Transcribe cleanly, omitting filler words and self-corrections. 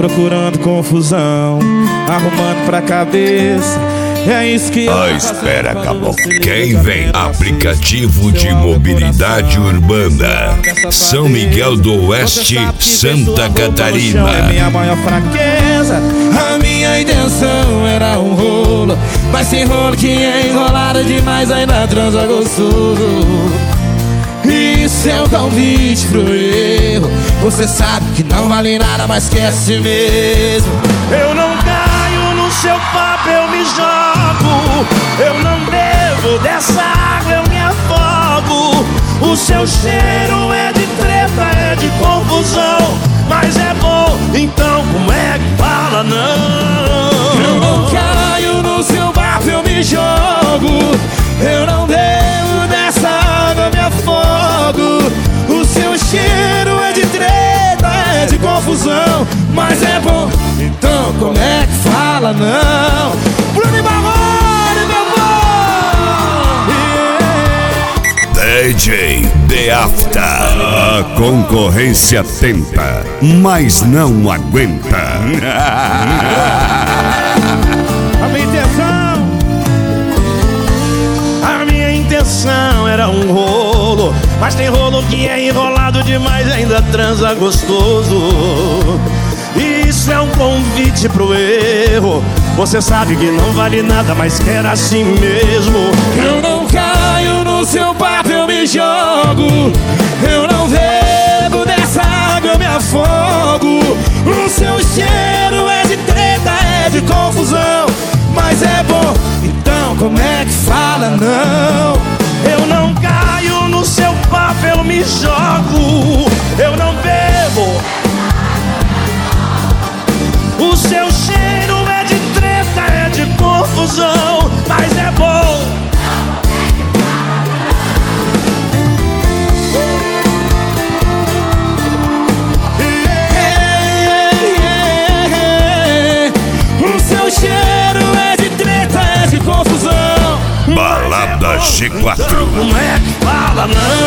procurando confusão, arrumando pra cabeça. É isso que espera, acabou. Quem vem? Aplicativo de mobilidade urbana, São Miguel do Oeste, Santa Catarina. É minha maior fraqueza. A minha intenção era um rolo, mas sem rolo que é enrolado demais, ainda transa gostoso. Isso é um convite pro erro. Você sabe que não vale nada, mas quer si mesmo. Eu não caio no seu papo, eu me jogo. Eu não devo dessa água, eu me afogo. O seu cheiro é de treta, é de confusão, mas é bom, então como é que fala não? Eu não caio no seu papo, eu me jogo. Eu não devo dessa água, eu me afogo. O seu cheiro é de treta, é de confusão, mas é bom, então como é que fala não? Bruno e Marrone, meu bom! DJ The After. A concorrência tenta, mas não aguenta. A minha intenção era um rolo, mas tem rolo que é enrolado demais, ainda transa gostoso. Isso é um convite pro erro. Você sabe que não vale nada, mas quer assim mesmo. Eu não caio no seu papo, eu me jogo. Eu não bebo dessa água, eu me afogo. O seu cheiro é de treta, é de confusão, mas é bom, então como é que fala não? Eu não caio no seu papo, eu me jogo. Eu não bebo. O seu cheiro é de treta, é de confusão, mas é bom. O seu cheiro é de treta, é de confusão. Balada G4. Como é que fala não?